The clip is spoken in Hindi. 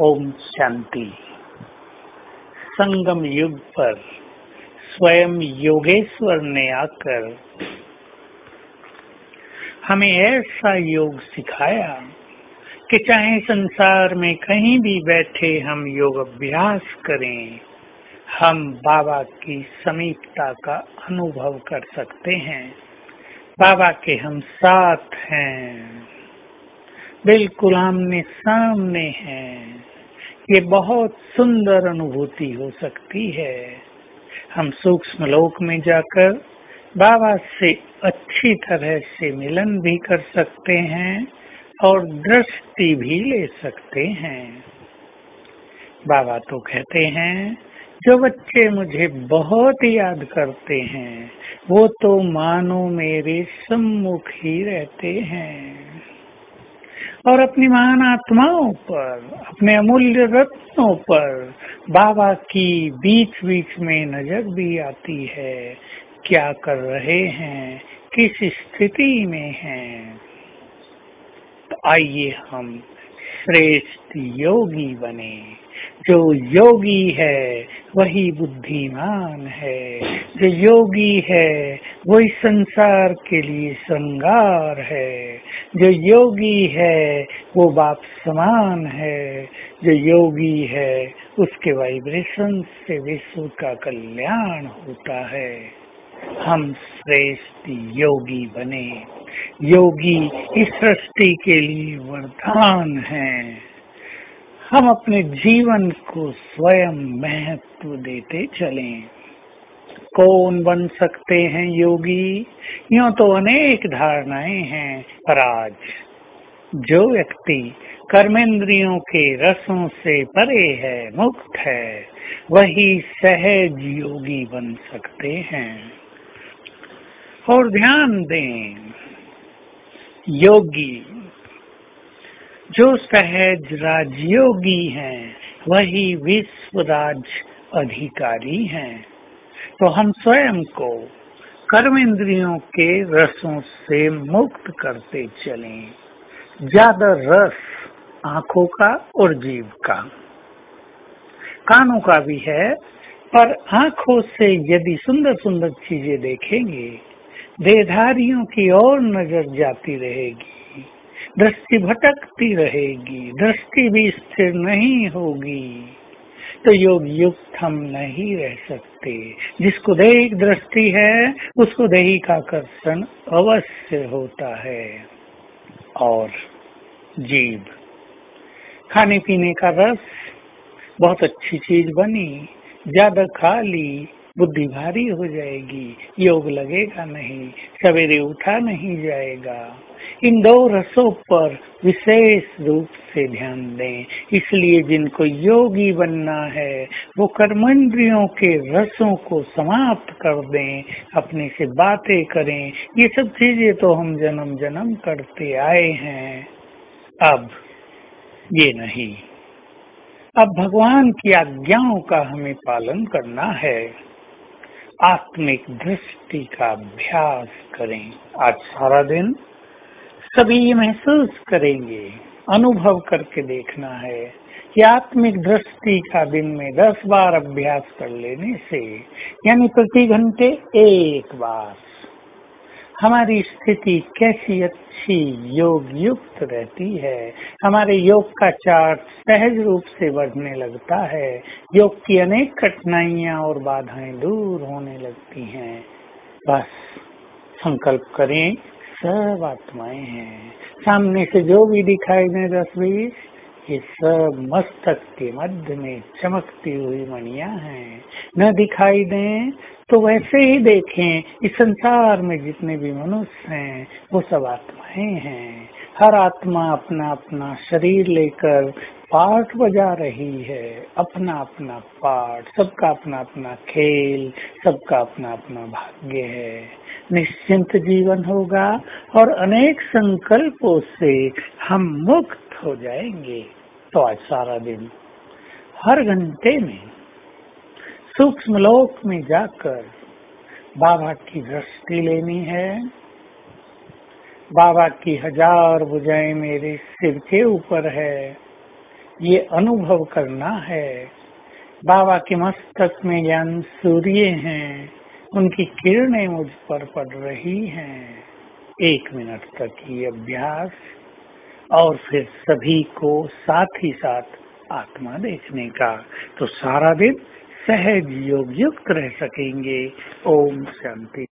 ओम शांति। संगम युग पर स्वयं योगेश्वर ने आकर हमें ऐसा योग सिखाया कि चाहे संसार में कहीं भी बैठे हम योग अभ्यास करें, हम बाबा की समीपता का अनुभव कर सकते हैं। बाबा के हम साथ हैं, बिल्कुल आमने सामने हैं। ये बहुत सुंदर अनुभूति हो सकती है। हम सूक्ष्म लोक में जाकर बाबा से अच्छी तरह से मिलन भी कर सकते हैं और दृष्टि भी ले सकते हैं। बाबा तो कहते हैं, जो बच्चे मुझे बहुत याद करते हैं वो तो मानो मेरे सम्मुख ही रहते हैं। और अपनी महान आत्माओं पर, अपने अमूल्य रत्नों पर बाबा की बीच बीच में नजर भी आती है। क्या कर रहे हैं, किस स्थिति में हैं। तो आइए हम श्रेष्ठ योगी बने। जो योगी है वही बुद्धिमान है। जो योगी है वही संसार के लिए श्रृंगार है। जो योगी है वो बाप समान है। जो योगी है उसके वाइब्रेशन से विश्व का कल्याण होता है। हम श्रेष्ठ योगी बने। योगी इस सृष्टि के लिए वरदान है। हम अपने जीवन को स्वयं महत्व देते चलें। कौन बन सकते हैं योगी? यूं तो अनेक धारणाएं हैं, पर आज जो व्यक्ति कर्मेंद्रियों के रसों से परे है, मुक्त है, वही सहज योगी बन सकते हैं। और ध्यान दें, योगी जो सहज राजयोगी हैं वही विश्व राज अधिकारी हैं। तो हम स्वयं को कर्मेंद्रियों के रसों से मुक्त करते चलें। ज्यादा रस आंखों का और जीभ का, कानों का भी है, पर आंखों से यदि सुंदर सुंदर चीजें देखेंगे, देहधारियों की ओर नजर जाती रहेगी, दृष्टि भटकती रहेगी, दृष्टि भी स्थिर नहीं होगी, तो योग युक्त हम नहीं रह सकते। जिसको दैहिक दृष्टि है उसको दैहिक आकर्षण अवश्य होता है। और जीभ, खाने पीने का रस, बहुत अच्छी चीज बनी, ज्यादा खा ली, बुद्धि भारी हो जाएगी, योग लगेगा नहीं, सवेरे उठा नहीं जाएगा। इन दो रसों पर विशेष रूप से ध्यान दें। इसलिए जिनको योगी बनना है वो कर्मेंद्रियों के रसों को समाप्त कर दें, अपने से बातें करें। ये सब चीजें तो हम जन्म जन्म करते आए हैं, अब ये नहीं। अब भगवान की आज्ञाओं का हमें पालन करना है। आत्मिक दृष्टि का अभ्यास करें। आज सारा दिन सभी ये महसूस करेंगे, अनुभव करके देखना है कि आत्मिक दृष्टि का दिन में 10 बार अभ्यास कर लेने से, यानी प्रति घंटे 1 बार, हमारी स्थिति कैसी अच्छी योग युक्त रहती है। हमारे योग का चार्ट सहज रूप से बढ़ने लगता है। योग की अनेक कठिनाइयां और बाधाएं दूर होने लगती हैं। बस संकल्प करें, सब आत्माएं हैं। सामने से जो भी दिखाई दे 10-20, ये सब मस्तक के मध्य में चमकती हुई मणियां हैं। न दिखाई दें तो वैसे ही देखें, इस संसार में जितने भी मनुष्य हैं वो सब आत्माएं हैं। हर आत्मा अपना अपना शरीर लेकर पाठ बजा रही है, अपना अपना पाठ, सबका अपना अपना खेल, सबका अपना अपना भाग्य है। निश्चिंत जीवन होगा और अनेक संकल्पों से हम मुक्त हो जाएंगे। तो आज सारा दिन हर घंटे में सूक्ष्म लोक में जाकर बाबा की दृष्टि लेनी है। बाबा की 1000 भुजाएं मेरे सिर के ऊपर है। ये अनुभव करना है। बाबा के मस्तक में ज्ञान सूर्य हैं, उनकी किरणें मुझ पर पड़ रही हैं। 1 मिनट तक ये अभ्यास, और फिर सभी को साथ ही साथ आत्मा देखने का, तो सारा दिन सहज योग युक्त रह सकेंगे। ओम शांति।